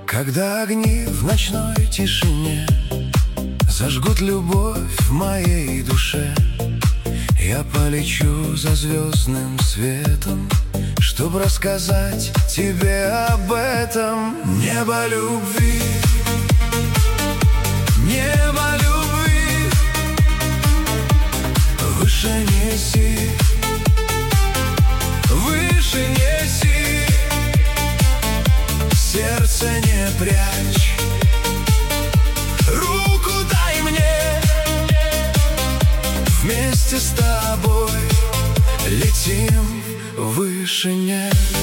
Когда огни в ночной тишине зажгут любовь в моей душе, я полечу за звездным светом, чтоб рассказать тебе об этом. Небо любви, небо любви, выше неси, выше неси, сердце не прячь, руку дай мне, вместе с тобой летим в вышине.